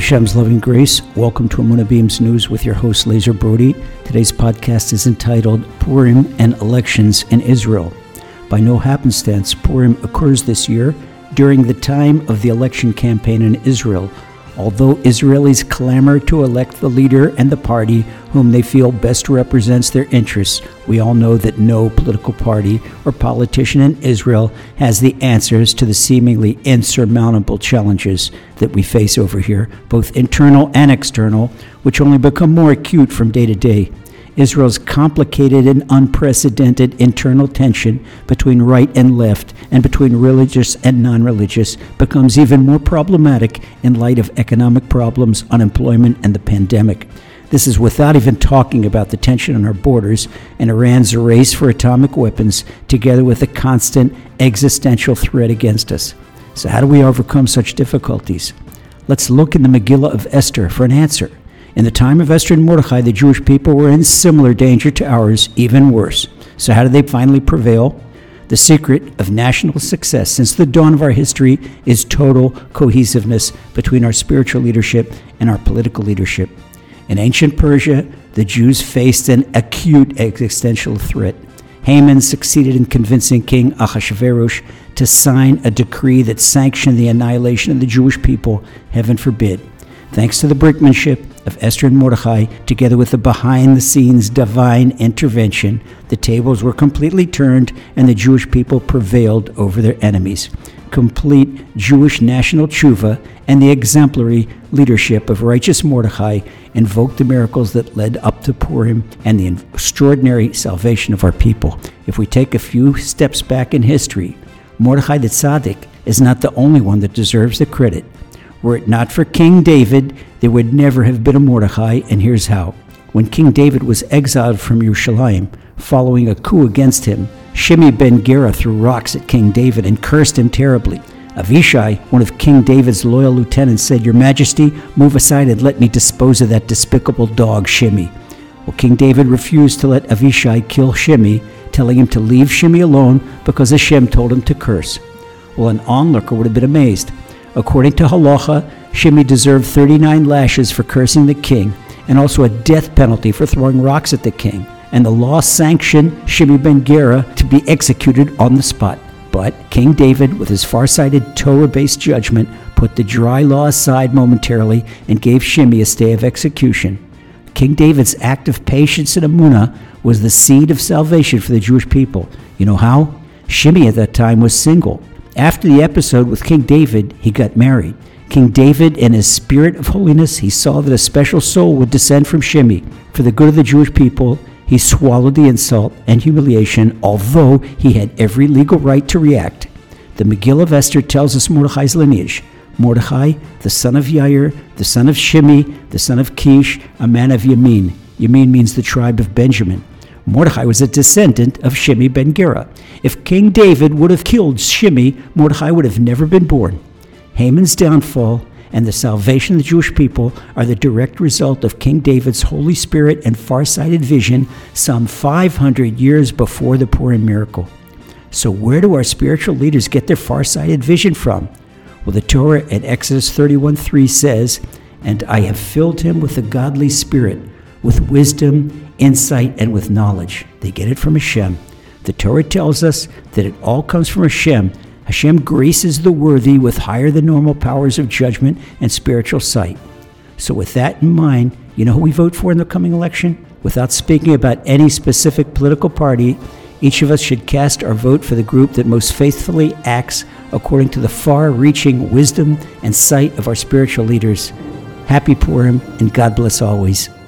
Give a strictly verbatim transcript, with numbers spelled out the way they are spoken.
Hashem's loving grace, welcome to Emunah Beams News with your host, Lazer Brody. Today's podcast is entitled Purim and Elections in Israel. By no happenstance, Purim occurs this year during the time of the election campaign in Israel. Although Israelis clamor to elect the leader and the party whom they feel best represents their interests, we all know that no political party or politician in Israel has the answers to the seemingly insurmountable challenges that we face over here, both internal and external, which only become more acute from day to day. Israel's complicated and unprecedented internal tension between right and left and between religious and non-religious becomes even more problematic in light of economic problems, unemployment, and the pandemic. This is without even talking about the tension on our borders and Iran's race for atomic weapons, together with the constant existential threat against us. So how do we overcome such difficulties? Let's look in the Megillah of Esther for an answer. In the time of Esther and Mordechai, the Jewish people were in similar danger to ours, even worse. So how did they finally prevail? The secret of national success since the dawn of our history is total cohesiveness between our spiritual leadership and our political leadership. In ancient Persia, the Jews faced an acute existential threat. Haman succeeded in convincing King Ahasuerus to sign a decree that sanctioned the annihilation of the Jewish people, heaven forbid. Thanks to the brinkmanship of Esther and Mordechai, together with the behind-the-scenes divine intervention, the tables were completely turned and the Jewish people prevailed over their enemies. Complete Jewish national tshuva and the exemplary leadership of righteous Mordechai invoked the miracles that led up to Purim and the extraordinary salvation of our people. If we take a few steps back in history, Mordechai the Tzaddik is not the only one that deserves the credit. Were it not for King David, there would never have been a Mordechai, and here's how. When King David was exiled from Yerushalayim, following a coup against him, Shimei ben Gera threw rocks at King David and cursed him terribly. Avishai, one of King David's loyal lieutenants, said, "Your Majesty, move aside and let me dispose of that despicable dog, Shimei." Well, King David refused to let Avishai kill Shimei, telling him to leave Shimei alone because Hashem told him to curse. Well, an onlooker would have been amazed. According to Halacha, Shimei deserved thirty-nine lashes for cursing the king and also a death penalty for throwing rocks at the king. And the law sanctioned Shimei ben Gera to be executed on the spot. But King David, with his far-sighted Torah-based judgment, put the dry law aside momentarily and gave Shimei a stay of execution. King David's act of patience and emunah was the seed of salvation for the Jewish people. You know how? Shimei at that time was single. After the episode with King David, he got married. King David, in his spirit of holiness, he saw that a special soul would descend from Shimei. For the good of the Jewish people, he swallowed the insult and humiliation, although he had every legal right to react. The Megillah of Esther tells us Mordechai's lineage. Mordechai, the son of Yair, the son of Shimei, the son of Kish, a man of Yamin. Yamin means the tribe of Benjamin. Mordechai was a descendant of Shimei ben Gera. If King David would have killed Shimei, Mordechai would have never been born. Haman's downfall and the salvation of the Jewish people are the direct result of King David's Holy Spirit and far-sighted vision some five hundred years before the Purim miracle. So where do our spiritual leaders get their far-sighted vision from? Well, the Torah in Exodus thirty-one three says, "And I have filled him with a godly spirit, with wisdom, insight, and with knowledge." They get it from Hashem. The Torah tells us that it all comes from Hashem. Hashem graces the worthy with higher than normal powers of judgment and spiritual sight. So with that in mind, you know who we vote for in the coming election? Without speaking about any specific political party, each of us should cast our vote for the group that most faithfully acts according to the far-reaching wisdom and sight of our spiritual leaders. Happy Purim, and God bless always.